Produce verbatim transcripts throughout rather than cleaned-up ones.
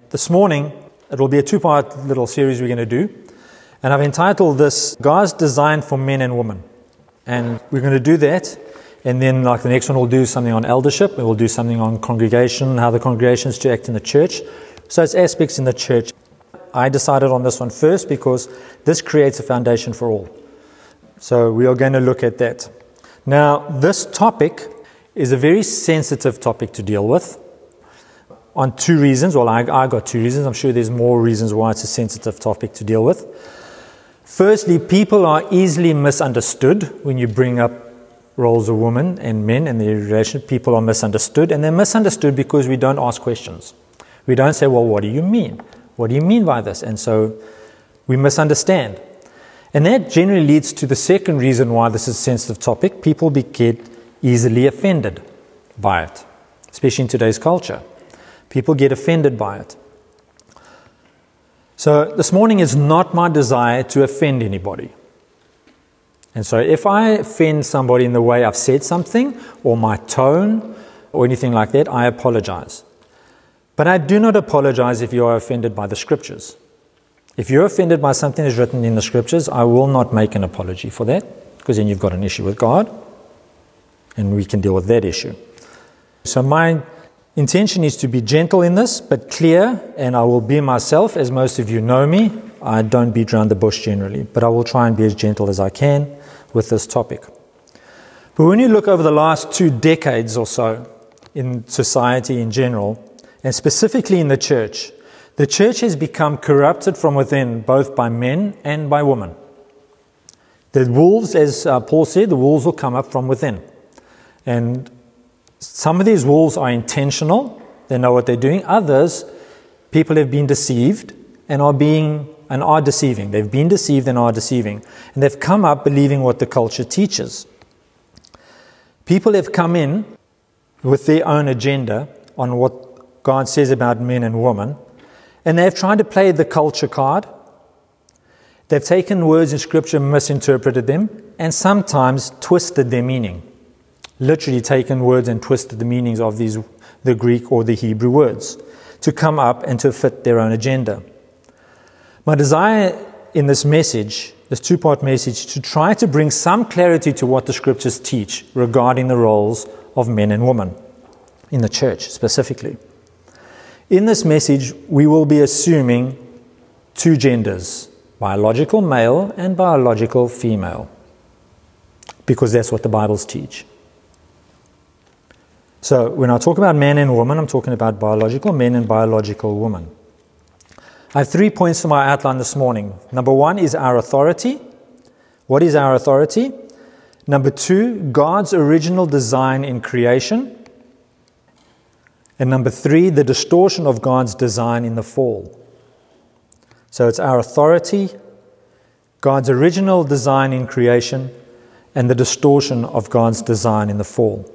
This morning, it will be a two-part little series we're going to do. And I've entitled this, God's Design for Men and Women. And we're going to do that. And then like the next one, we'll do something on eldership. And we'll do something on congregation, how the congregation is to act in the church. So it's aspects in the church. I decided on this one first because this creates a foundation for all. So we are going to look at that. Now, this topic is a very sensitive topic to deal with on two reasons. Well, I, I got two reasons. I'm sure there's more reasons why it's a sensitive topic to deal with. Firstly, people are easily misunderstood when you bring up roles of women and men and their relation. People are misunderstood, and they're misunderstood because we don't ask questions. We don't say, well, what do you mean? What do you mean by this? And so we misunderstand. And that generally leads to the second reason why this is a sensitive topic. People get easily offended by it, especially in today's culture. People get offended by it. So this morning is not my desire to offend anybody. And so if I offend somebody in the way I've said something, or my tone, or anything like that, I apologize. But I do not apologize if you are offended by the Scriptures. If you're offended by something that's written in the Scriptures, I will not make an apology for that, because then you've got an issue with God, and we can deal with that issue. So my intention is to be gentle in this, but clear, and I will be myself, as most of you know me. I don't beat around the bush generally, but I will try and be as gentle as I can with this topic. But when you look over the last two decades or so in society in general, and specifically in the church, the church has become corrupted from within, both by men and by women. The wolves, as uh, Paul said, the wolves will come up from within. And some of these wolves are intentional. They know what they're doing. Others, people have been deceived and are being and are deceiving. They've been deceived and are deceiving. And they've come up believing what the culture teaches. People have come in with their own agenda on what God says about men and women. And they've tried to play the culture card. They've taken words in Scripture, misinterpreted them, and sometimes twisted their meaning. Literally taken words and twisted the meanings of these, the Greek or the Hebrew words, to come up and to fit their own agenda. My desire in this message, this two-part message, to try to bring some clarity to what the Scriptures teach regarding the roles of men and women in the church specifically. In this message, we will be assuming two genders, biological male and biological female, because that's what the Bibles teach. So when I talk about man and woman, I'm talking about biological men and biological women. I have three points to my outline this morning. Number one is our authority. What is our authority? Number two, God's original design in creation. And number three, the distortion of God's design in the fall. So it's our authority, God's original design in creation, and the distortion of God's design in the fall.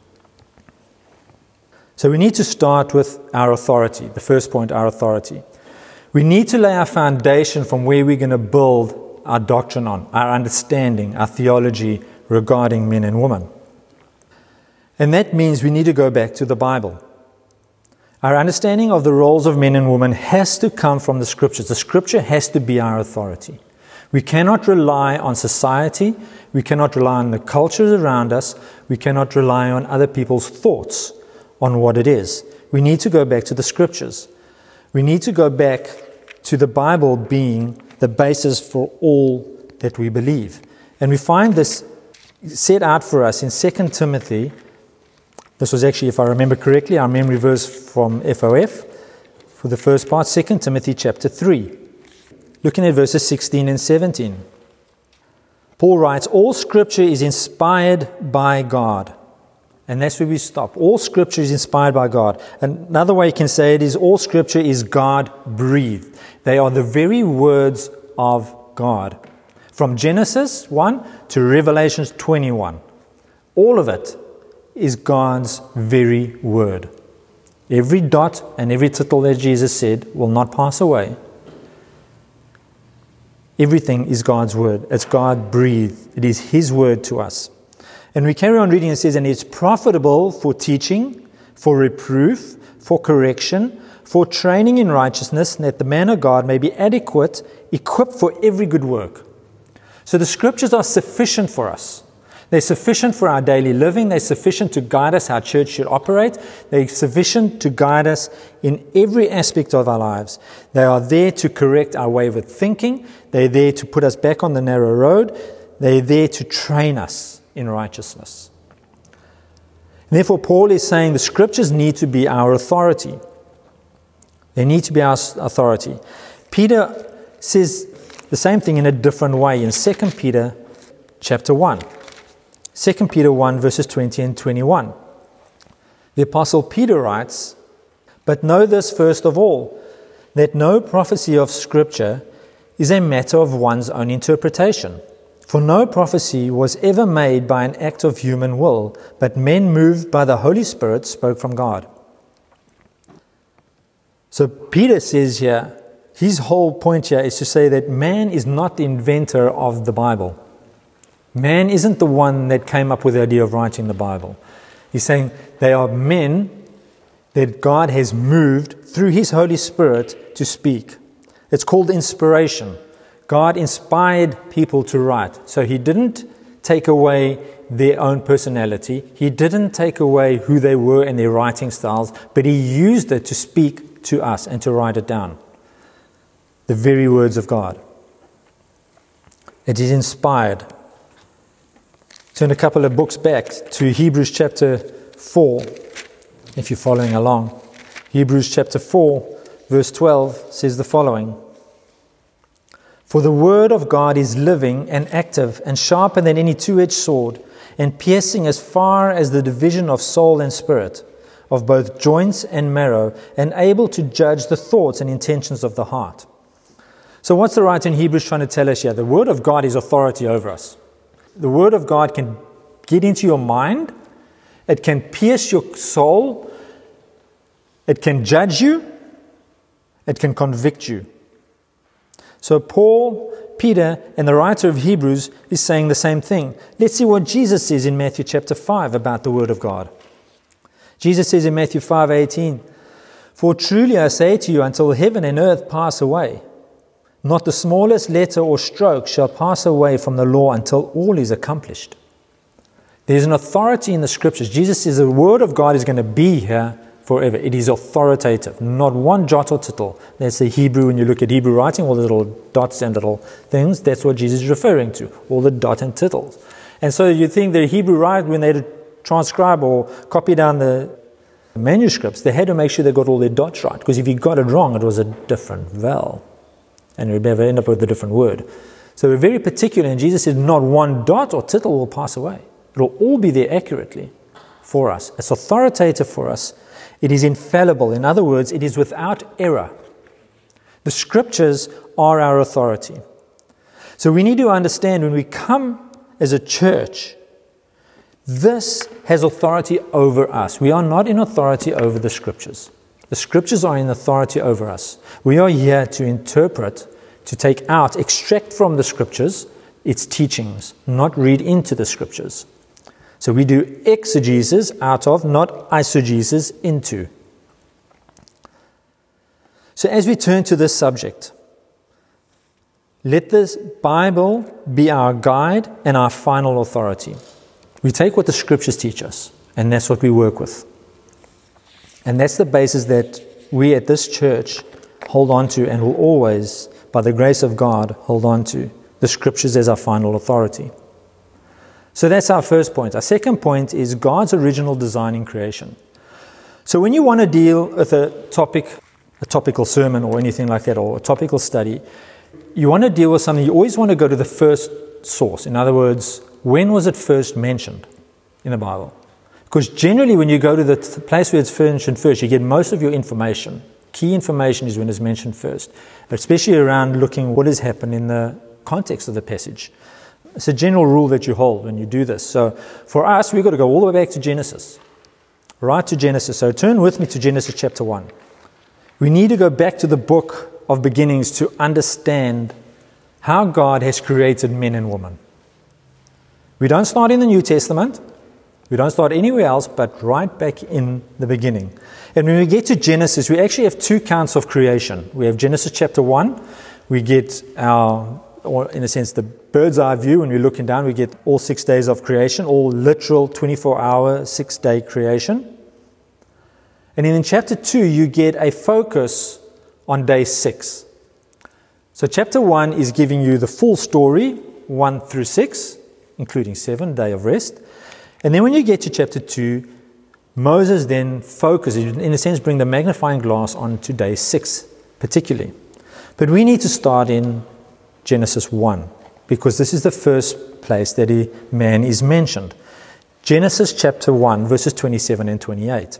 So we need to start with our authority. The first point, our authority. We need to lay our foundation from where we're going to build our doctrine on, our understanding, our theology regarding men and women. And that means we need to go back to the Bible. Our understanding of the roles of men and women has to come from the Scriptures. The Scripture has to be our authority. We cannot rely on society. We cannot rely on the cultures around us. We cannot rely on other people's thoughts on what it is. We need to go back to the Scriptures. We need to go back to the Bible being the basis for all that we believe. And we find this set out for us in Second Timothy. This was actually, if I remember correctly, our memory verse from F O F for the first part, Second Timothy chapter three. Looking at verses sixteen and seventeen. Paul writes, all Scripture is inspired by God. And that's where we stop. All Scripture is inspired by God. Another way you can say it is all Scripture is God-breathed. They are the very words of God. From Genesis one to Revelation twenty-one. All of it is God's very word. Every dot and every tittle that Jesus said will not pass away. Everything is God's word. It's God-breathed. It is His word to us. And we carry on reading, it says, and it's profitable for teaching, for reproof, for correction, for training in righteousness, and that the man of God may be adequate, equipped for every good work. So the Scriptures are sufficient for us. They're sufficient for our daily living. They're sufficient to guide us how church should operate. They're sufficient to guide us in every aspect of our lives. They are there to correct our wayward thinking. They're there to put us back on the narrow road. They're there to train us in righteousness. And therefore, Paul is saying the Scriptures need to be our authority. They need to be our authority. Peter says the same thing in a different way in Second Peter chapter one. Second Peter one, verses twenty and twenty-one. The Apostle Peter writes, "But know this first of all, that no prophecy of Scripture is a matter of one's own interpretation. For no prophecy was ever made by an act of human will, but men moved by the Holy Spirit spoke from God." So Peter says here, his whole point here is to say that man is not the inventor of the Bible. Man isn't the one that came up with the idea of writing the Bible. He's saying they are men that God has moved through His Holy Spirit to speak. It's called inspiration. God inspired people to write. So He didn't take away their own personality. He didn't take away who they were and their writing styles, but He used it to speak to us and to write it down. The very words of God. It is inspired. Turn a couple of books back to Hebrews chapter four, if you're following along. Hebrews chapter four, verse twelve says the following. "For the word of God is living and active and sharper than any two-edged sword, and piercing as far as the division of soul and spirit, of both joints and marrow, and able to judge the thoughts and intentions of the heart." So what's the writer in Hebrews trying to tell us here? The word of God is authority over us. The Word of God can get into your mind. It can pierce your soul. It can judge you. It can convict you. So Paul, Peter, and the writer of Hebrews is saying the same thing. Let's see what Jesus says in Matthew chapter five about the Word of God. Jesus says in Matthew five eighteen, "For truly I say to you, until heaven and earth pass away, not the smallest letter or stroke shall pass away from the law until all is accomplished." There's an authority in the Scriptures. Jesus says the Word of God is going to be here forever. It is authoritative, not one jot or tittle. That's the Hebrew, when you look at Hebrew writing, all the little dots and little things, that's what Jesus is referring to, all the dot and tittles. And so you think the Hebrew writer, when they transcribe or copy down the manuscripts, they had to make sure they got all their dots right, because if you got it wrong, it was a different vowel. And you'll never end up with a different word. So we're very particular, and Jesus said not one dot or tittle will pass away. It will all be there accurately for us. It's authoritative for us. It is infallible. In other words, it is without error. The Scriptures are our authority. So we need to understand when we come as a church, this has authority over us. We are not in authority over the Scriptures. The Scriptures are in authority over us. We are here to interpret, to take out, extract from the Scriptures its teachings, not read into the Scriptures. So we do exegesis out of, not eisegesis into. So as we turn to this subject, let this Bible be our guide and our final authority. We take what the Scriptures teach us, and that's what we work with. And that's the basis that we at this church hold on to and will always, by the grace of God, hold on to. The Scriptures as our final authority. So that's our first point. Our second point is God's original design in creation. So when you want to deal with a topic, a topical sermon or anything like that, or a topical study, you want to deal with something, you always want to go to the first source. In other words, when was it first mentioned in the Bible? Because generally when you go to the place where it's mentioned first, you get most of your information. Key information is when it's mentioned first, especially around looking what has happened in the context of the passage. It's a general rule that you hold when you do this. So for us, we've got to go all the way back to Genesis, right to Genesis. So turn with me to Genesis chapter one. We need to go back to the book of beginnings to understand how God has created men and women. We don't start in the New Testament. We don't start anywhere else but right back in the beginning. And when we get to Genesis, we actually have two counts of creation. We have Genesis chapter one. We get our, or in a sense, the bird's eye view. When we're looking down, we get all six days of creation, all literal twenty-four hour, six-day creation. And then in chapter two, you get a focus on day six. So chapter one is giving you the full story, one through six, including seven, day of rest. And then when you get to chapter two, Moses then focuses, in a sense, bring the magnifying glass on to day six particularly. But we need to start in Genesis one, because this is the first place that he, man is mentioned. Genesis chapter one, verses twenty-seven and twenty-eight.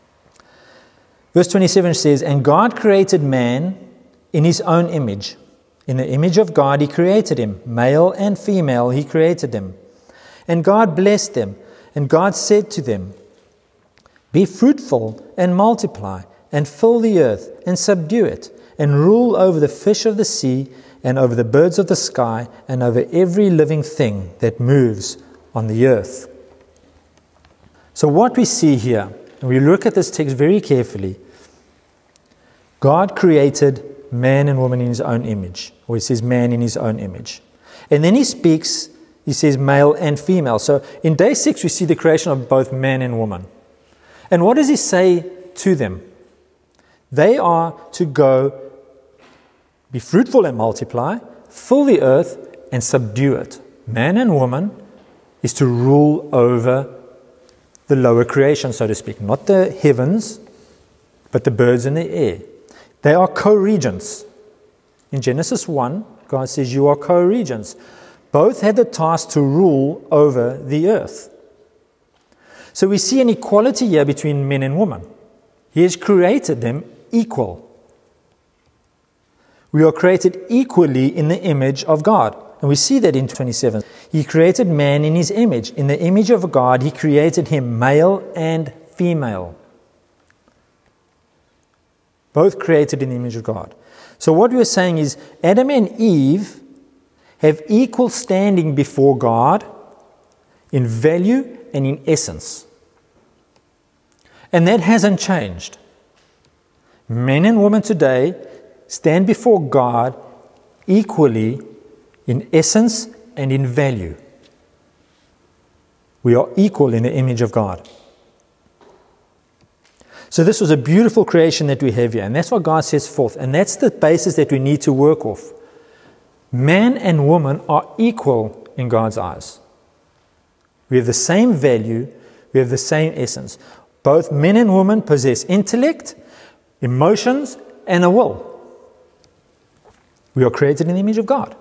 Verse twenty-seven says, "And God created man in his own image. In the image of God he created him. Male and female he created them. And God blessed them. And God said to them, 'Be fruitful and multiply, and fill the earth, and subdue it, and rule over the fish of the sea, and over the birds of the sky, and over every living thing that moves on the earth.'" So what we see here, and we look at this text very carefully, God created man and woman in his own image, or he says man in his own image. And then he speaks, he says male and female. So in day six, we see the creation of both man and woman. And what does he say to them? They are to go, be fruitful and multiply, fill the earth and subdue it. Man and woman is to rule over the lower creation, so to speak. Not the heavens, but the birds in the air. They are co-regents. In Genesis one, God says you are co-regents. Both had the task to rule over the earth. So we see an equality here between men and women. He has created them equal. We are created equally in the image of God. And we see that in twenty-seven. He created man in his image. In the image of God, he created him male and female. Both created in the image of God. So what we're saying is Adam and Eve have equal standing before God in value and in essence. And that hasn't changed. Men and women today stand before God equally in essence and in value. We are equal in the image of God. So this was a beautiful creation that we have here, and that's what God sets forth, and that's the basis that we need to work off. Man and woman are equal in God's eyes. We have the same value, we have the same essence. Both men and women possess intellect, emotions, and a will. We are created in the image of God.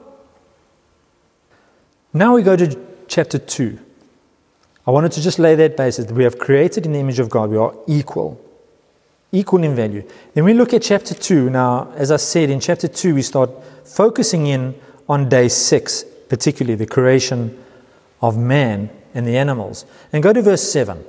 Now we go to chapter two. I wanted to just lay that basis, that we have created in the image of God. We are equal. Equal in value. Then we look at chapter two. Now, as I said, in chapter two, we start focusing in on day six, particularly the creation of man and the animals. And go to verse seven.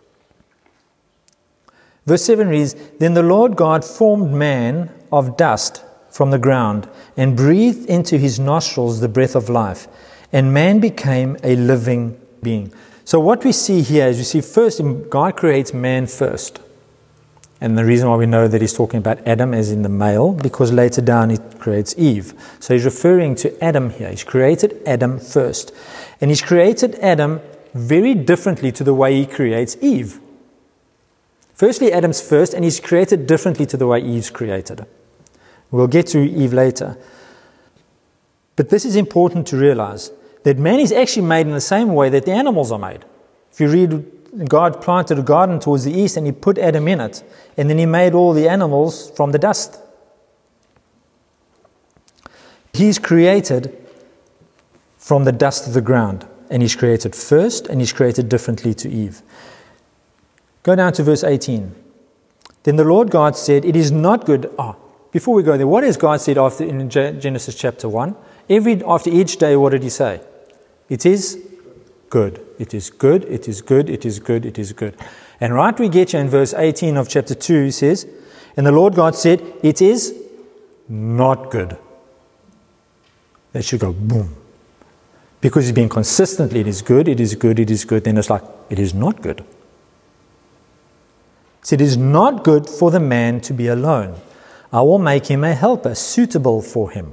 Verse seven reads, "Then the Lord God formed man of dust from the ground and breathed into his nostrils the breath of life, and man became a living being." So what we see here is we see first, God creates man first. And the reason why we know that he's talking about Adam as in the male, because later down he creates Eve. So he's referring to Adam here. He's created Adam first. And he's created Adam very differently to the way he creates Eve. Firstly, Adam's first, and he's created differently to the way Eve's created. We'll get to Eve later. But this is important to realize, that man is actually made in the same way that the animals are made. If you read, God planted a garden towards the east and he put Adam in it, and then he made all the animals from the dust. He's created from the dust of the ground, and he's created first, and he's created differently to Eve. Go down to verse eighteen. "Then the Lord God said, it is not good..." Ah, before we go there, what has God said after in Genesis chapter one? Every after each day, what did he say? It is good. It is good. It is good. It is good. It is good. And right we get you in verse eighteen of chapter two, he says, "And the Lord God said, it is not good." That should go boom. Because he's been consistently, it is good, it is good, it is good. Then it's like, it is not good. So it is not good for the man to be alone. I will make him a helper suitable for him.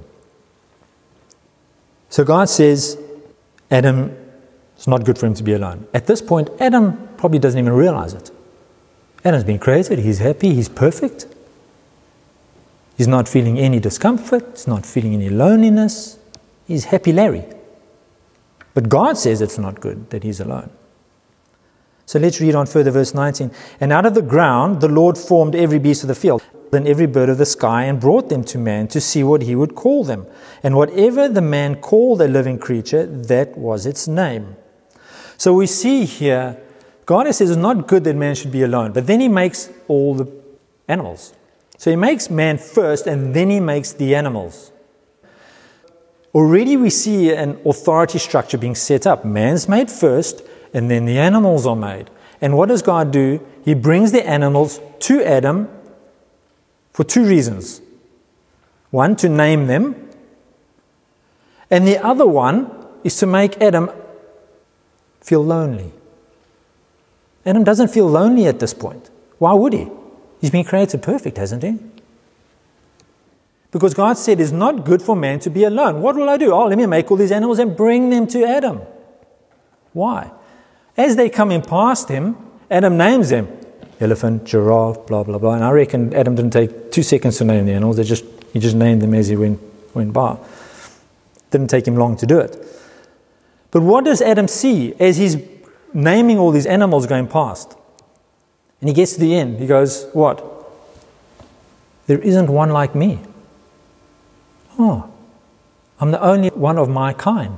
So God says, Adam, it's not good for him to be alone. At this point, Adam probably doesn't even realize it. Adam's been created, he's happy, he's perfect. He's not feeling any discomfort, he's not feeling any loneliness. He's happy Larry. But God says it's not good that he's alone. So let's read on further, verse nineteen. And out of the ground the Lord formed every beast of the field and every bird of the sky and brought them to man to see what he would call them. And whatever the man called a living creature, that was its name. So we see here, God says it's not good that man should be alone. But then he makes all the animals. So he makes man first and then he makes the animals. Already we see an authority structure being set up. Man's made first, and then the animals are made. And what does God do? He brings the animals to Adam for two reasons. One, to name them. And the other one is to make Adam feel lonely. Adam doesn't feel lonely at this point. Why would he? He's been created perfect, hasn't he? Because God said it's not good for man to be alone. What will I do? Oh, let me make all these animals and bring them to Adam. Why? As they come in past him, Adam names them. Elephant, giraffe, blah, blah, blah. And I reckon Adam didn't take two seconds to name the animals. They just He just named them as he went, went by. Didn't take him long to do it. But what does Adam see as he's naming all these animals going past? And he gets to the end. He goes, what? There isn't one like me. Oh, I'm the only one of my kind.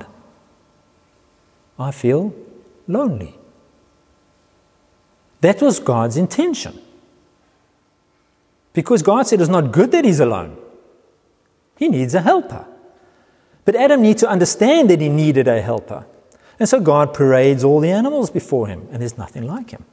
I feel lonely. That was God's intention. Because God said it's not good that he's alone. He needs a helper. But Adam needs to understand that he needed a helper. And so God parades all the animals before him, and there's nothing like him.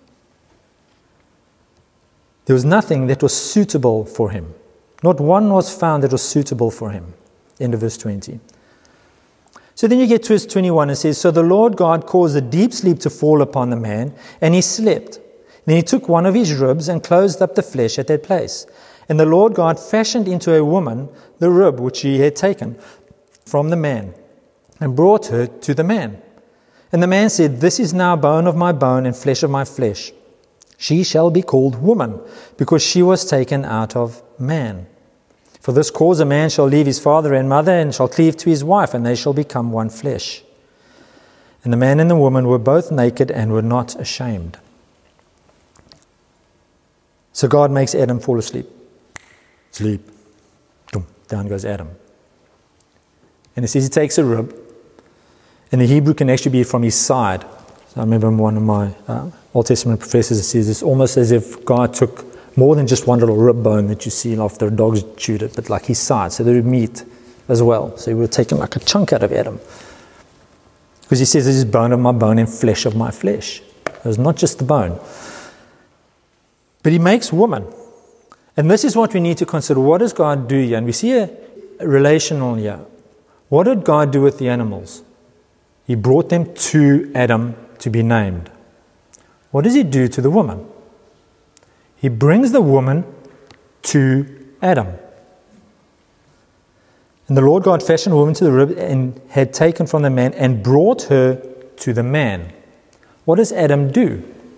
There was nothing that was suitable for him. Not one was found that was suitable for him. End of verse twenty. So then you get to verse twenty-one. It says, So the Lord God caused a deep sleep to fall upon the man, and he slept. Then he took one of his ribs and closed up the flesh at that place. And the Lord God fashioned into a woman the rib which he had taken from the man, and brought her to the man. And the man said, This is now bone of my bone and flesh of my flesh. She shall be called woman, because she was taken out of man. For this cause a man shall leave his father and mother, and shall cleave to his wife, and they shall become one flesh. And the man and the woman were both naked and were not ashamed. So God makes Adam fall asleep. Sleep. Boom, down goes Adam. And it says he takes a rib, and the Hebrew can actually be from his side. So I remember one of my uh, Old Testament professors says it's almost as if God took more than just one little rib bone that you see after dogs chewed it, but like his side, so there would meat as well. So he would have taken like a chunk out of Adam. Because he says, This is bone of my bone and flesh of my flesh. It was not just the bone. But he makes woman. And this is what we need to consider. What does God do here? And we see a, a relational here. What did God do with the animals? He brought them to Adam to be named. What does he do to the woman? He brings the woman to Adam. And the Lord God fashioned a woman to the rib and had taken from the man and brought her to the man. What does Adam do?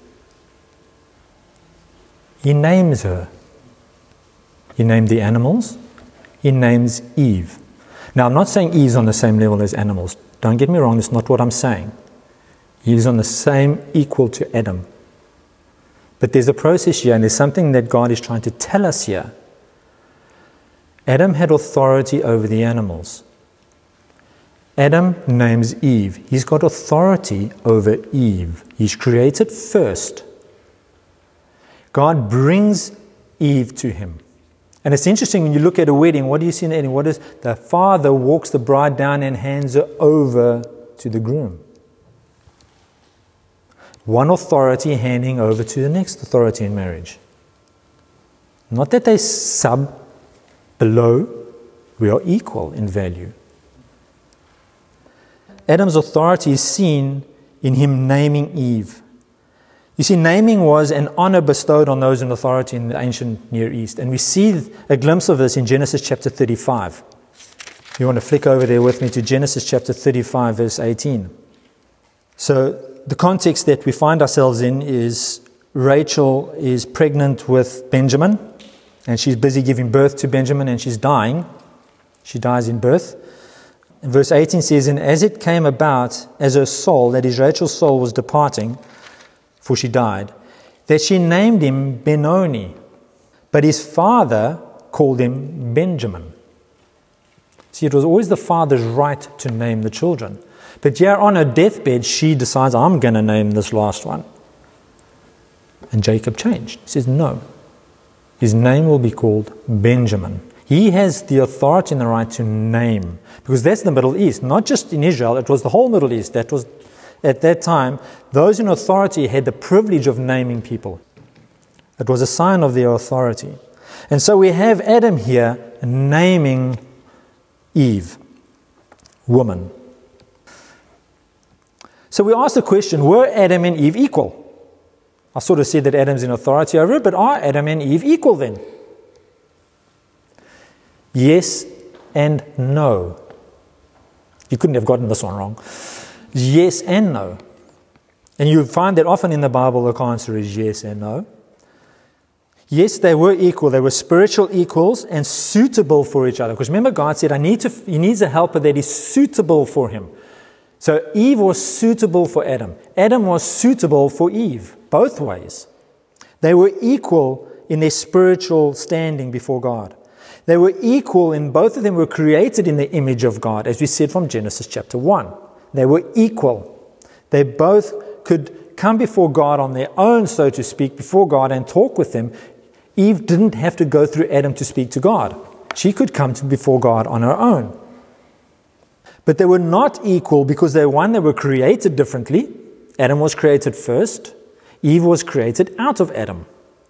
He names her. He named the animals. He names Eve. Now, I'm not saying Eve's on the same level as animals. Don't get me wrong, that's not what I'm saying. Eve's on the same equal to Adam. But there's a process here, and there's something that God is trying to tell us here. Adam had authority over the animals. Adam names Eve. He's got authority over Eve. He's created first. God brings Eve to him. And it's interesting when you look at a wedding, what do you see in the wedding? What is the father walks the bride down and hands her over to the groom. One authority handing over to the next authority in marriage. Not that they sub below, we are equal in value. Adam's authority is seen in him naming Eve. You see, naming was an honor bestowed on those in authority in the ancient Near East. And we see a glimpse of this in Genesis chapter thirty-five. You want to flick over there with me to Genesis chapter thirty-five, verse eighteen. So the context that we find ourselves in is Rachel is pregnant with Benjamin, and she's busy giving birth to Benjamin, and she's dying. She dies in birth. And verse eighteen says, and as it came about, as her soul, that is Rachel's soul, was departing, for she died, that she named him Benoni, but his father called him Benjamin. See, it was always the father's right to name the children. But here on her deathbed, she decides, I'm going to name this last one. And Jacob changed. He says, no. His name will be called Benjamin. He has the authority and the right to name. Because that's the Middle East. Not just in Israel, it was the whole Middle East. That was, at that time, those in authority had the privilege of naming people. It was a sign of their authority. And so we have Adam here naming Eve, woman. So we ask the question, were Adam and Eve equal? I sort of said that Adam's in authority over it, but are Adam and Eve equal then? Yes and no. You couldn't have gotten this one wrong. Yes and no. And you find that often in the Bible the answer is yes and no. Yes, they were equal. They were spiritual equals and suitable for each other. Because remember, God said, I need to, He needs a helper that is suitable for him. So Eve was suitable for Adam. Adam was suitable for Eve, both ways. They were equal in their spiritual standing before God. They were equal in, both of them were created in the image of God, as we said from Genesis chapter one. They were equal. They both could come before God on their own, so to speak, before God and talk with Him. Eve didn't have to go through Adam to speak to God. She could come to before God on her own. But they were not equal because they, one, they were created differently. Adam was created first. Eve was created out of Adam.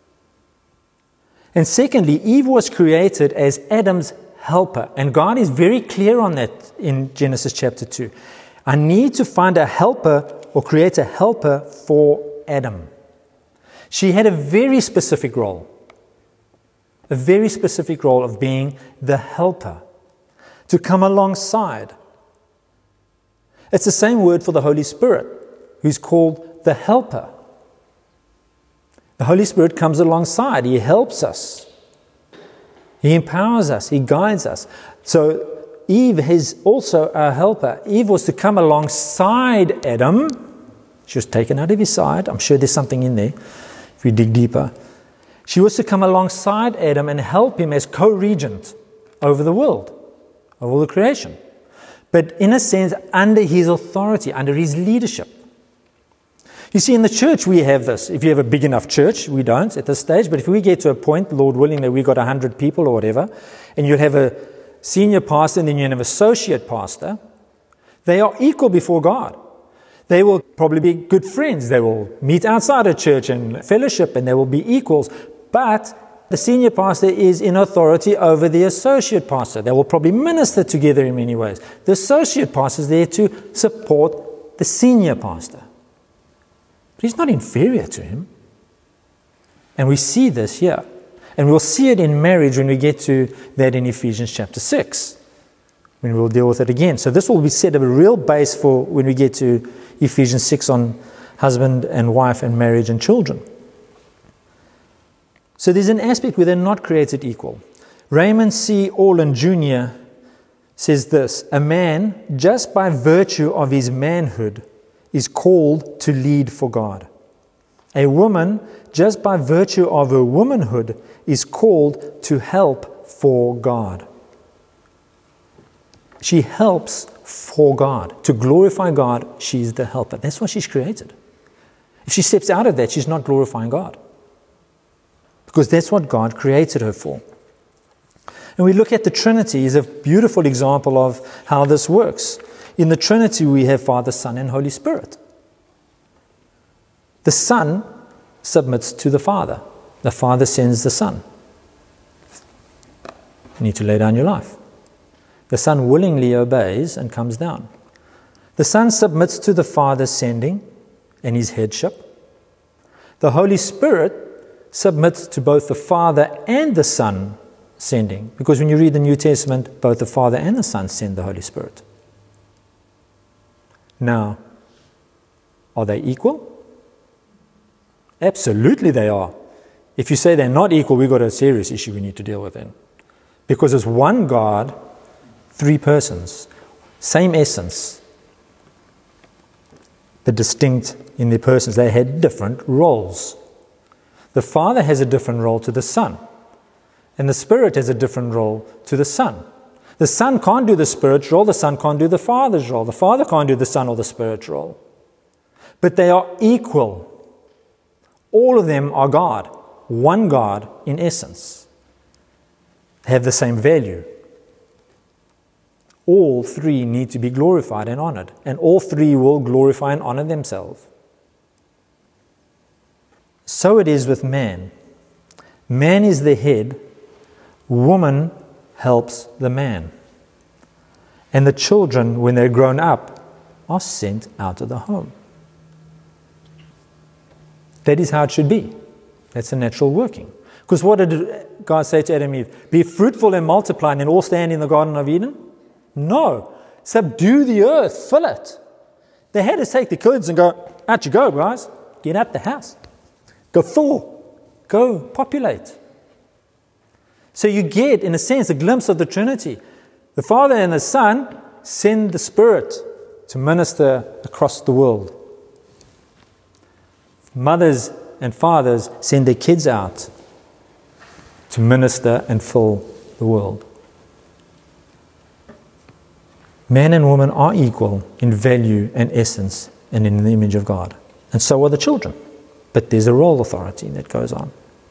And secondly, Eve was created as Adam's helper. And God is very clear on that in Genesis chapter two. I need to find a helper or create a helper for Adam. She had a very specific role. A very specific role of being the helper. To come alongside. It's the same word for the Holy Spirit, who's called the helper. The Holy Spirit comes alongside. He helps us. He empowers us. He guides us. So Eve is also a helper. Eve was to come alongside Adam. She was taken out of his side. I'm sure there's something in there if we dig deeper. She was to come alongside Adam and help him as co-regent over the world, over all the creation. But in a sense, under his authority, under his leadership. You see, in the church we have this. If you have a big enough church, we don't at this stage, but if we get to a point, Lord willing, that we've got one hundred people or whatever, and you have a senior pastor and then you have an associate pastor, they are equal before God. They will probably be good friends. They will meet outside of church and fellowship, and they will be equals. But the senior pastor is in authority over the associate pastor. They will probably minister together in many ways. The associate pastor is there to support the senior pastor. But he's not inferior to him. And we see this here. And we'll see it in marriage when we get to that in Ephesians chapter six. When we'll deal with it again. So this will be set up a real base for when we get to Ephesians six on husband and wife and marriage and children. So there's an aspect where they're not created equal. Raymond C. Orland Junior says this: a man, just by virtue of his manhood, is called to lead for God. A woman, just by virtue of her womanhood, is called to help for God. She helps for God. To glorify God, she's the helper. That's why she's created. If she steps out of that, she's not glorifying God. Because that's what God created her for. And we look at the Trinity is a beautiful example of how this works. In the Trinity, we have Father, Son, and Holy Spirit. The Son submits to the Father. The Father sends the Son. You need to lay down your life. The Son willingly obeys and comes down. The Son submits to the Father's sending and his headship. The Holy Spirit submits to both the Father and the Son sending. Because when you read the New Testament, both the Father and the Son send the Holy Spirit. Now, are they equal? Absolutely they are. If you say they're not equal, we've got a serious issue we need to deal with then. Because it's one God, three persons, same essence, but distinct in their persons. They had different roles. The Father has a different role to the Son, and the Spirit has a different role to the Son. The Son can't do the Spirit's role, the Son can't do the Father's role, the Father can't do the Son or the Spirit's role. But they are equal. All of them are God, one God in essence. They have the same value. All three need to be glorified and honored, and all three will glorify and honor themselves. So it is with man. Man is the head, woman helps the man. And the children, when they're grown up, are sent out of the home. That is how it should be. That's the natural working. Because what did God say to Adam and Eve? Be fruitful and multiply, and then all stand in the Garden of Eden? No. Subdue the earth, fill it. They had to take the kids and go, out you go, guys. Get out the house. Go full. Go populate. So you get, in a sense, a glimpse of the Trinity. The Father and the Son send the Spirit to minister across the world. Mothers and fathers send their kids out to minister and fill the world. Man and woman are equal in value and essence and in the image of God. And so are the children. But there's a role authority that goes on.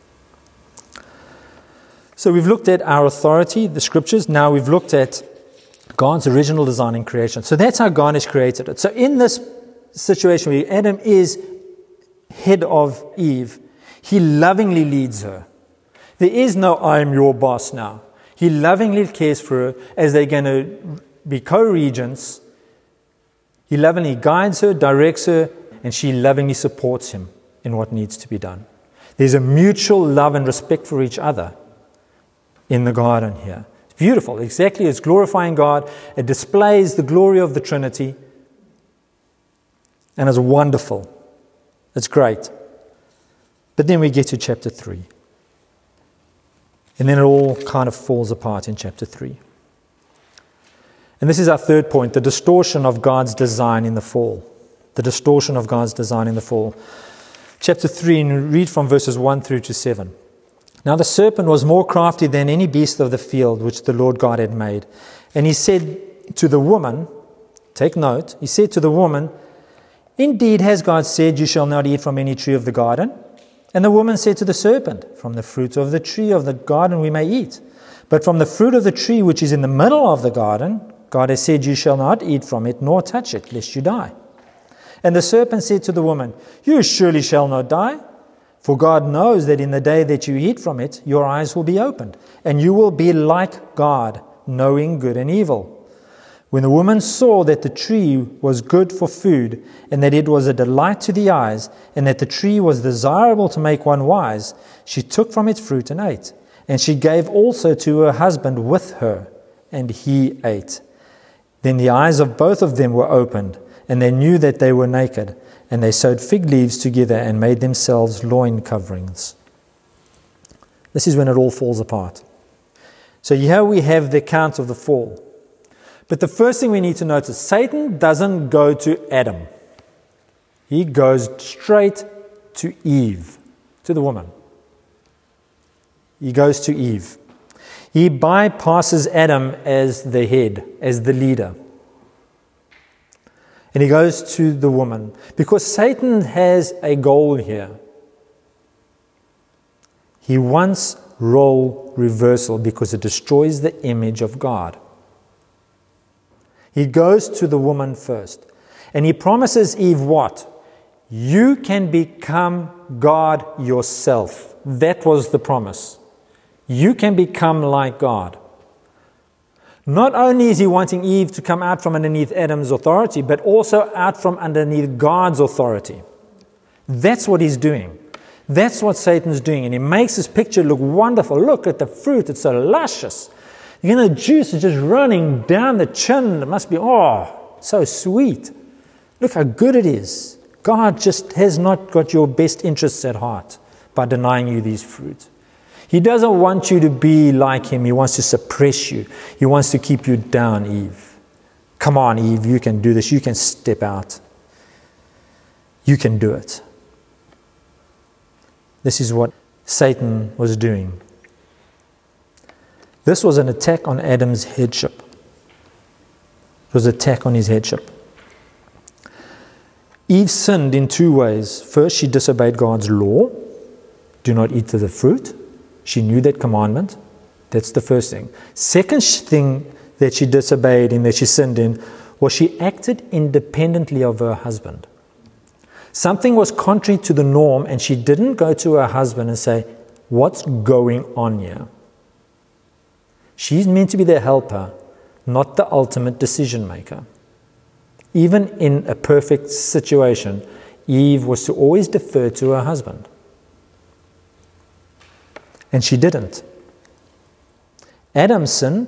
So we've looked at our authority, the scriptures. Now we've looked at God's original design in creation. So that's how God has created it. So in this situation where Adam is head of Eve, he lovingly leads her. There is no I'm your boss now. He lovingly cares for her as they're going to be co-regents. He lovingly guides her, directs her, and she lovingly supports him in what needs to be done. There's a mutual love and respect for each other in the garden here. It's beautiful. Exactly. It's glorifying God. It displays the glory of the Trinity. And it's wonderful. It's great. But then we get to chapter three. And then it all kind of falls apart in chapter three. And this is our third point, the distortion of God's design in the fall. The distortion of God's design in the fall. Chapter three, and read from verses one through to seven. Now the serpent was more crafty than any beast of the field which the Lord God had made. And he said to the woman, take note, he said to the woman, indeed has God said, you shall not eat from any tree of the garden? And the woman said to the serpent, from the fruit of the tree of the garden we may eat. But from the fruit of the tree which is in the middle of the garden, God has said, you shall not eat from it, nor touch it, lest you die. And the serpent said to the woman, you surely shall not die. For God knows that in the day that you eat from it, your eyes will be opened, and you will be like God, knowing good and evil. When the woman saw that the tree was good for food, and that it was a delight to the eyes, and that the tree was desirable to make one wise, she took from its fruit and ate. And she gave also to her husband with her, and he ate. Then the eyes of both of them were opened, and they knew that they were naked. And they sewed fig leaves together and made themselves loin coverings. This is when it all falls apart. So here we have the account of the fall. But the first thing we need to notice, Satan doesn't go to Adam. He goes straight to Eve, to the woman. He goes to Eve. He bypasses Adam as the head, as the leader. And he goes to the woman. Because Satan has a goal here. He wants role reversal because it destroys the image of God. He goes to the woman first. And he promises Eve what? You can become God yourself. That was the promise. You can become like God. Not only is he wanting Eve to come out from underneath Adam's authority, but also out from underneath God's authority. That's what he's doing. That's what Satan's doing. And he makes this picture look wonderful. Look at the fruit. It's so luscious. You know, the juice is just running down the chin. It must be, oh, so sweet. Look how good it is. God just has not got your best interests at heart by denying you these fruits. He doesn't want you to be like him. He wants to suppress you. He wants to keep you down, Eve. Come on, Eve, you can do this. You can step out. You can do it. This is what Satan was doing. This was an attack on Adam's headship. It was an attack on his headship. Eve sinned in two ways. First, she disobeyed God's law. Do not eat of the fruit. She knew that commandment. That's the first thing. Second thing that she disobeyed and that she sinned in was she acted independently of her husband. Something was contrary to the norm, and she didn't go to her husband and say, what's going on here? She's meant to be the helper, not the ultimate decision maker. Even in a perfect situation, Eve was to always defer to her husband. And she didn't. Adam sinned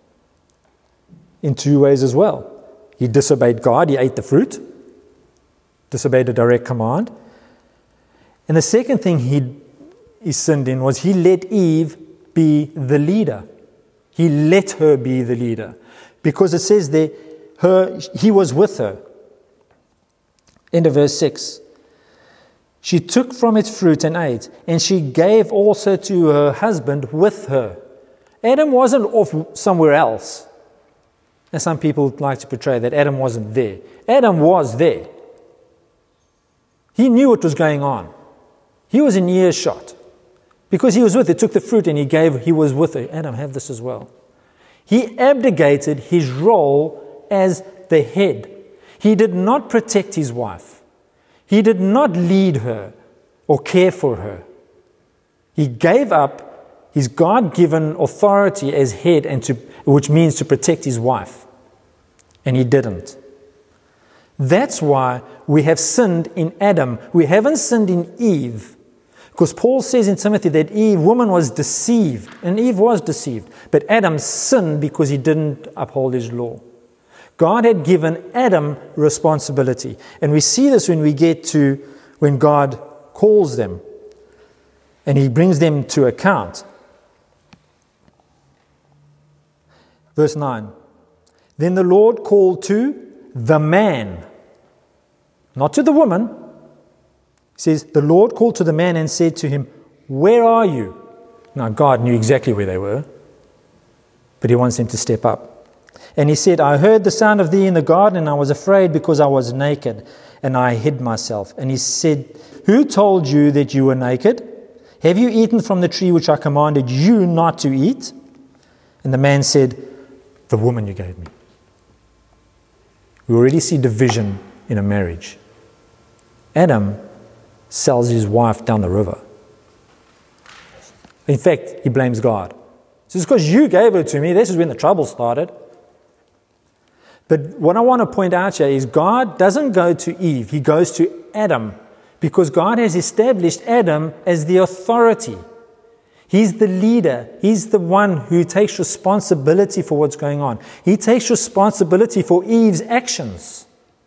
in two ways as well. He disobeyed God, he ate the fruit, disobeyed a direct command. And the second thing he, he sinned in was he let Eve be the leader. He let her be the leader. Because it says there, her, he was with her. End of verse six. She took from its fruit and ate, and she gave also to her husband with her. Adam wasn't off somewhere else. And some people like to portray that Adam wasn't there. Adam was there. He knew what was going on. He was in earshot. Because he was with her, took the fruit and he gave, he was with her. Adam, have this as well. He abdicated his role as the head. He did not protect his wife. He did not lead her or care for her. He gave up his God-given authority as head, and to, which means to protect his wife. And he didn't. That's why we have sinned in Adam. We haven't sinned in Eve. Because Paul says in Timothy that Eve, woman, was deceived. And Eve was deceived. But Adam sinned because he didn't uphold his law. God had given Adam responsibility. And we see this when we get to when God calls them. And he brings them to account. Verse nine. Then the Lord called to the man, not to the woman. He says, the Lord called to the man and said to him, where are you? Now, God knew exactly where they were, but he wants them to step up. And he said, I heard the sound of thee in the garden, and I was afraid because I was naked, and I hid myself. And he said, who told you that you were naked? Have you eaten from the tree which I commanded you not to eat? And the man said, the woman you gave me. We already see division in a marriage. Adam sells his wife down the river. In fact, he blames God. He says, because you gave her to me, this is when the trouble started. But what I want to point out here is God doesn't go to Eve, he goes to Adam, because God has established Adam as the authority. He's the leader. He's the one who takes responsibility for what's going on. He takes responsibility for Eve's actions.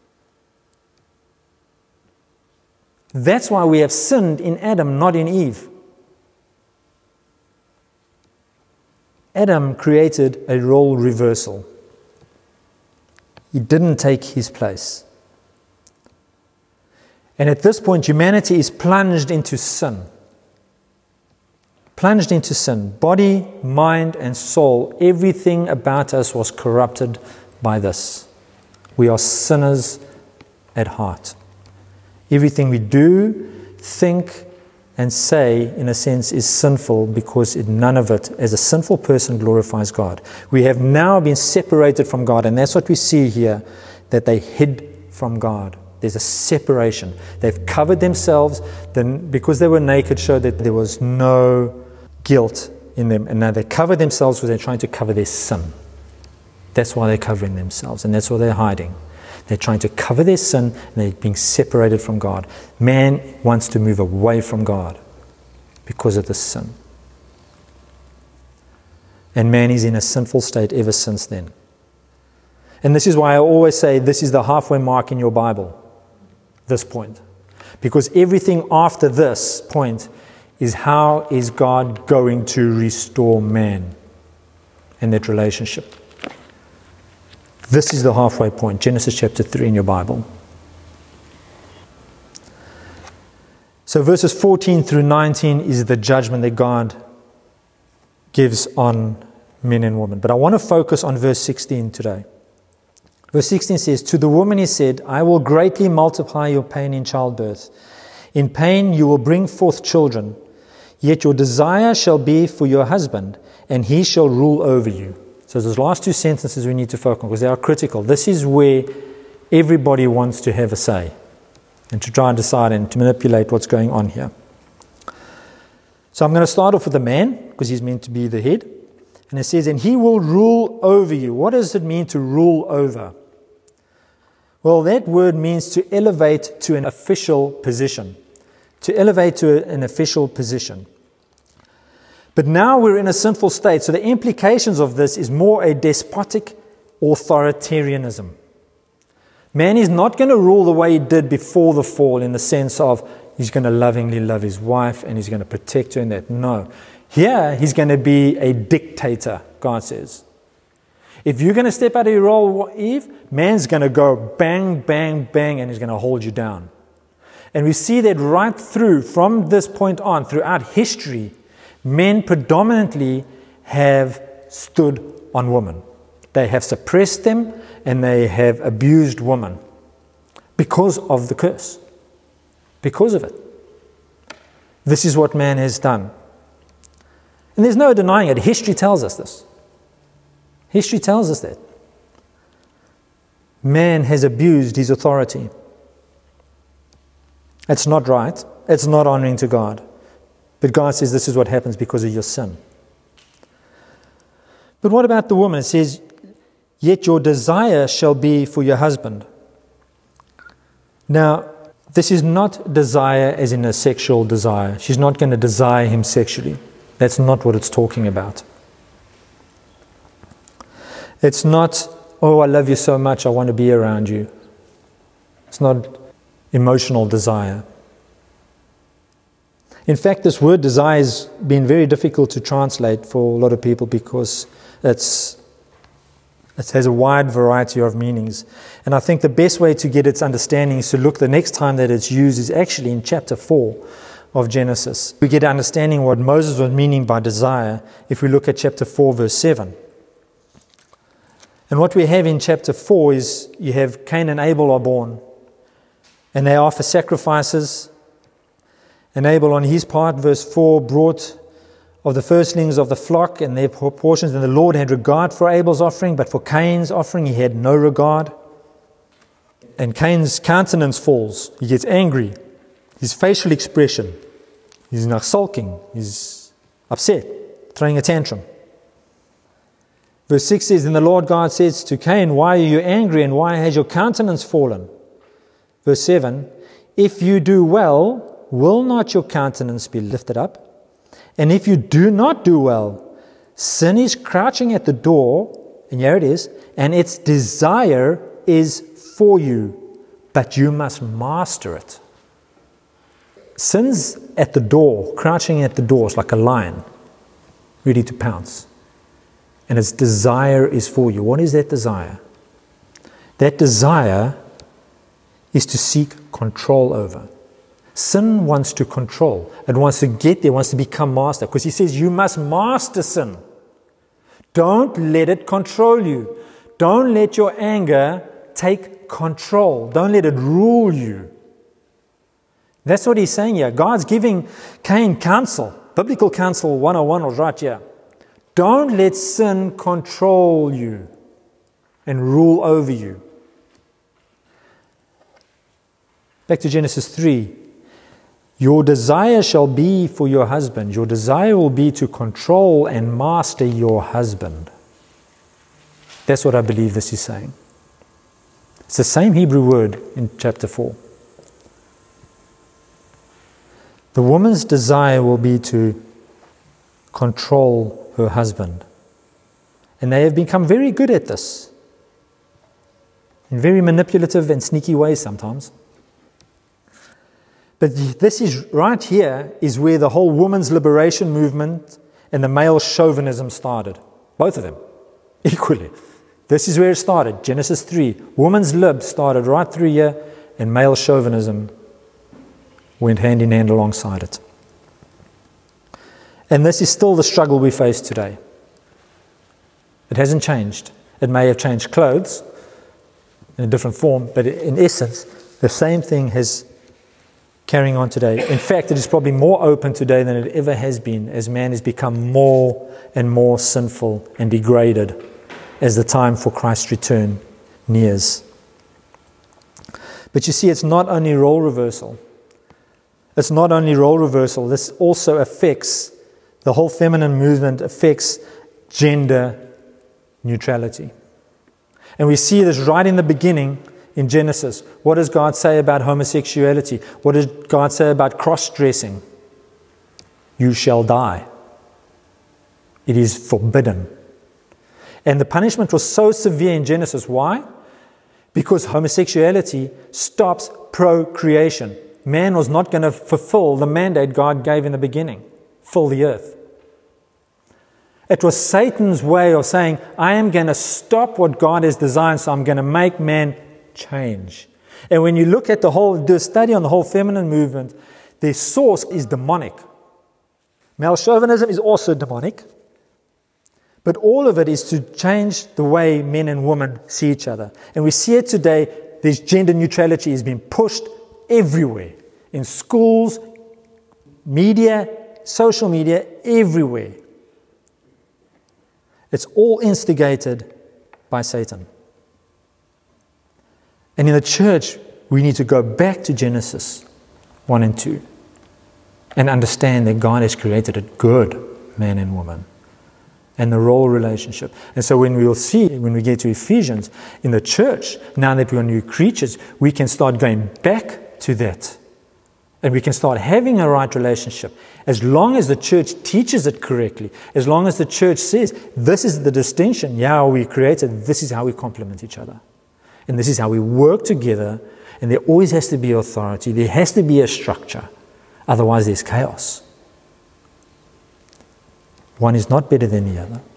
That's why we have sinned in Adam, not in Eve. Adam created a role reversal. He didn't take his place. And at this point, humanity is plunged into sin. Plunged into sin. Body, mind, and soul, everything about us was corrupted by this. We are sinners at heart. Everything we do, think, and say, in a sense, is sinful because it, none of it, as a sinful person, glorifies God. We have now been separated from God, and that's what we see here, that they hid from God. There's a separation. They've covered themselves, then because they were naked showed that there was no guilt in them, and now they cover themselves because they're trying to cover their sin. That's why they're covering themselves, and that's why they're hiding. They're trying to cover their sin, and they're being separated from God. Man wants to move away from God because of this sin. And man is in a sinful state ever since then. And this is why I always say this is the halfway mark in your Bible, this point. Because everything after this point is how is God going to restore man and that relationship. This is the halfway point, Genesis chapter three in your Bible. So verses fourteen through nineteen is the judgment that God gives on men and women. But I want to focus on verse sixteen today. Verse sixteen says, "To the woman he said, I will greatly multiply your pain in childbirth. In pain you will bring forth children. Yet your desire shall be for your husband, and he shall rule over you." So those last two sentences we need to focus on because they are critical. This is where everybody wants to have a say and to try and decide and to manipulate what's going on here. So I'm going to start off with the man because he's meant to be the head. And it says, "And he will rule over you." What does it mean to rule over? Well, that word means to elevate to an official position. To elevate to an official position. But now we're in a sinful state, so the implications of this is more a despotic authoritarianism. Man is not going to rule the way he did before the fall in the sense of he's going to lovingly love his wife and he's going to protect her in that. No. Here, he's going to be a dictator, God says. If you're going to step out of your role, Eve, man's going to go bang, bang, bang, and he's going to hold you down. And we see that right through, from this point on, throughout history, men predominantly have stood on women. They have suppressed them and they have abused women because of the curse. Because of it. This is what man has done. And there's no denying it. History tells us this. History tells us that. Man has abused his authority. It's not right. It's not honoring to God. But God says this is what happens because of your sin. But what about the woman? It says, "Yet your desire shall be for your husband." Now, this is not desire as in a sexual desire. She's not going to desire him sexually. That's not what it's talking about. It's not, "Oh, I love you so much, I want to be around you." It's not emotional desire. In fact, this word desire has been very difficult to translate for a lot of people because it's, it has a wide variety of meanings. And I think the best way to get its understanding is to look the next time that it's used is actually in chapter four of Genesis. We get understanding what Moses was meaning by desire if we look at chapter four, verse seven. And what we have in chapter four is you have Cain and Abel are born. And they offer sacrifices. And Abel on his part, verse four, brought of the firstlings of the flock and their portions. And the Lord had regard for Abel's offering, but for Cain's offering he had no regard. And Cain's countenance falls. He gets angry. His facial expression, he's not sulking. He's upset, throwing a tantrum. Verse six says, "And the Lord God says to Cain, why are you angry and why has your countenance fallen?" Verse seven, "If you do well, will not your countenance be lifted up? And if you do not do well, sin is crouching at the door," and here it is, "and its desire is for you, but you must master it." Sin's at the door, crouching at the door, it's like a lion, ready to pounce. And its desire is for you. What is that desire? That desire is to seek control over. Sin wants to control. It wants to get there, wants to become master. Because he says you must master sin. Don't let it control you. Don't let your anger take control. Don't let it rule you. That's what he's saying here. God's giving Cain counsel. Biblical counsel one oh one was right here. Don't let sin control you and rule over you. Back to Genesis three. Your desire shall be for your husband. Your desire will be to control and master your husband. That's what I believe this is saying. It's the same Hebrew word in chapter four. The woman's desire will be to control her husband. And they have become very good at this, in very manipulative and sneaky ways sometimes. But this is right here is where the whole woman's liberation movement and the male chauvinism started. Both of them, equally. This is where it started, Genesis three. Woman's lib started right through here, and male chauvinism went hand in hand alongside it. And this is still the struggle we face today. It hasn't changed. It may have changed clothes in a different form, but in essence, the same thing has carrying on today. In fact, it is probably more open today than it ever has been, as man has become more and more sinful and degraded as the time for Christ's return nears. But you see, it's not only role reversal. It's not only role reversal. This also affects, the whole feminine movement affects gender neutrality. And we see this right in the beginning in Genesis. What does God say about homosexuality? What does God say about cross-dressing? You shall die. It is forbidden. And the punishment was so severe in Genesis. Why? Because homosexuality stops procreation. Man was not going to fulfill the mandate God gave in the beginning. Fill the earth. It was Satan's way of saying, I am going to stop what God has designed, so I'm going to make man change. And when you look at the whole, do a study on the whole feminine movement, their source is demonic. Male chauvinism is also demonic. But all of it is to change the way men and women see each other. And we see it today, this gender neutrality is being pushed everywhere. In schools, media, social media, everywhere. It's all instigated by Satan. And in the church, we need to go back to Genesis one and two and understand that God has created a good man and woman and the role relationship. And so when we will see, when we get to Ephesians, in the church, now that we are new creatures, we can start going back to that. And we can start having a right relationship. As long as the church teaches it correctly, as long as the church says, this is the distinction, yeah, we created, this is how we complement each other. And this is how we work together, and there always has to be authority, there has to be a structure, otherwise there's chaos. One is not better than the other.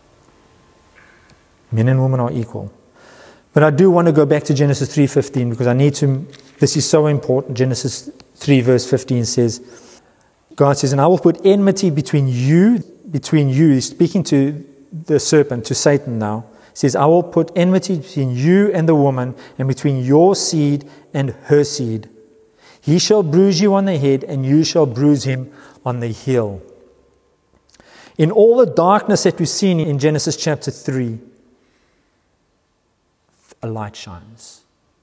Men and women are equal. But I do want to go back to Genesis three fifteen because I need to, this is so important. Genesis three verse fifteen says, God says, and I will put enmity between you, between you, he's speaking to the serpent, to Satan now. He says, I will put enmity between you and the woman, and between your seed and her seed. He shall bruise you on the head, and you shall bruise him on the heel. In all the darkness that we've seen in Genesis chapter three, a light shines.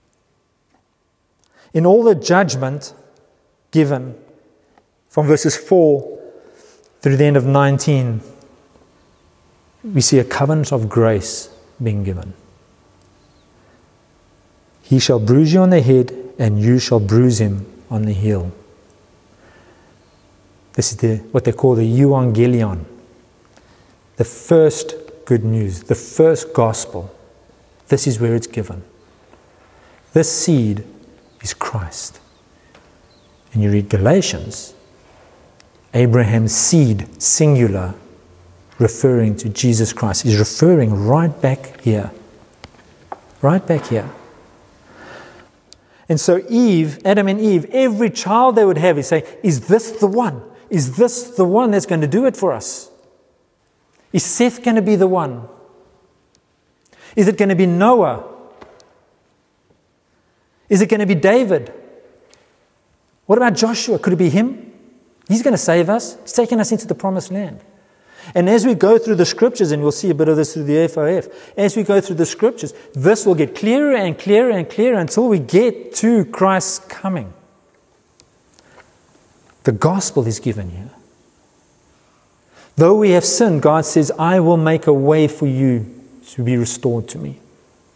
In all the judgment given from verses four through the end of nineteen, we see a covenant of grace being given. He shall bruise you on the head, and you shall bruise him on the heel. This is the, what they call the euangelion, the first good news, the first gospel. This is where it's given. This seed is Christ. And you read Galatians, Abraham's seed, singular, referring to Jesus Christ, is referring right back here. Right back here. And so Eve, Adam and Eve, every child they would have is saying, is this the one? Is this the one that's going to do it for us? Is Seth going to be the one? Is it going to be Noah? Is it going to be David? What about Joshua? Could it be him? He's going to save us. He's taking us into the promised land. And as we go through the scriptures, and we'll see a bit of this through the F O F, as we go through the scriptures, this will get clearer and clearer and clearer until we get to Christ's coming. The gospel is given here. Though we have sinned, God says, I will make a way for you to be restored to me.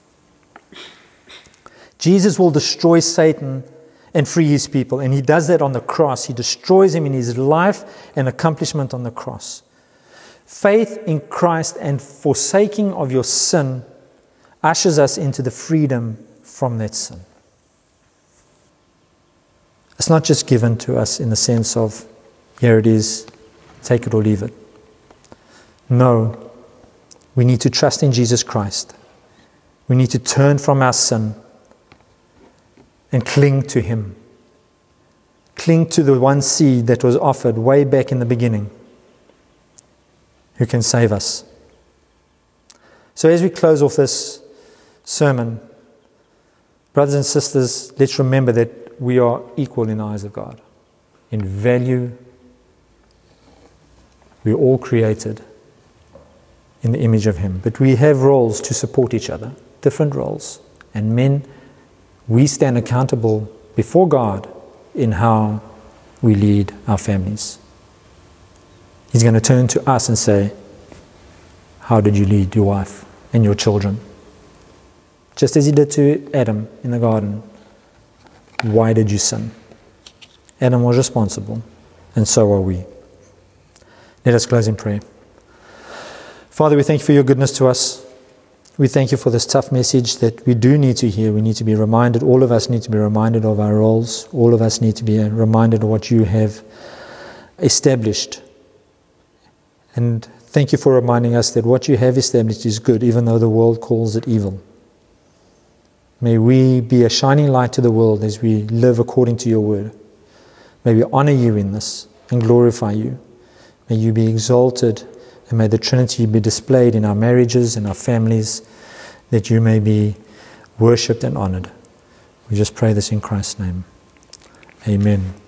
Jesus will destroy Satan and free his people. And he does that on the cross. He destroys him in his life and accomplishment on the cross. Faith in Christ and forsaking of your sin ushers us into the freedom from that sin. It's not just given to us in the sense of, here it is, take it or leave it. No, we need to trust in Jesus Christ. We need to turn from our sin and cling to Him. Cling to the one seed that was offered way back in the beginning, who can save us. So as we close off this sermon, brothers and sisters, let's remember that we are equal in the eyes of God. In value, we're all created in the image of Him. But we have roles to support each other, different roles. And men, we stand accountable before God in how we lead our families. He's going to turn to us and say, how did you lead your wife and your children? Just as He did to Adam in the garden. Why did you sin? Adam was responsible, and so are we. Let us close in prayer. Father, we thank you for your goodness to us. We thank you for this tough message that we do need to hear. We need to be reminded, all of us need to be reminded of our roles. All of us need to be reminded of what you have established. And thank you for reminding us that what you have established is good, even though the world calls it evil. May we be a shining light to the world as we live according to your word. May we honor you in this and glorify you. May you be exalted, and may the Trinity be displayed in our marriages and our families, that you may be worshipped and honored. We just pray this in Christ's name. Amen.